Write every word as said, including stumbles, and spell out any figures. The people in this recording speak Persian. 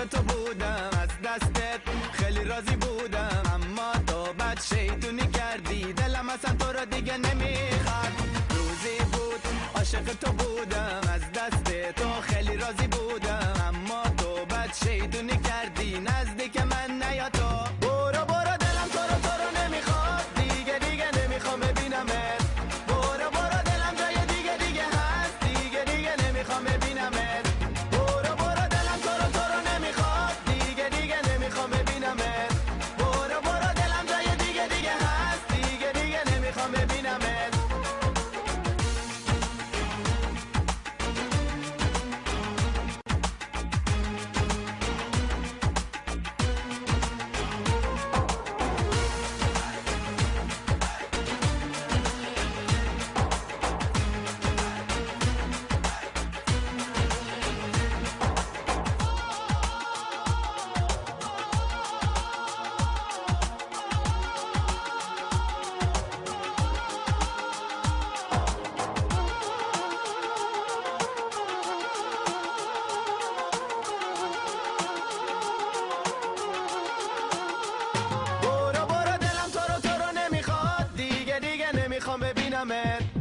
عاشق تو بودم، از دستت خیلی راضی بودم، اما تو بد شیطونی کردی، دلم اصلا تو را دیگه نمیخواد. روزی بود عاشق تو بودم، از دست تو خیلی راضی بودم، اما تو بد شیطونی کردی، نزدیک من نیا تو. برو برو دلم تو رو تو رو نمیخواد، دیگه دیگه نمیخوام ببینمت. برو برو دلم جای دیگه دیگه هست، دیگه دیگه نمیخوام ببینمت. برو برو دلم تو رو تو رو نمیخواد، دیگه دیگه نمیخوام ببینمت. برو برو دلم جای دیگه دیگه هست، دیگه دیگه نمیخوام ببینمت. برو برو دلم تو رو تو رو نمیخواد، دیگه دیگه نمیخوام ببینمت.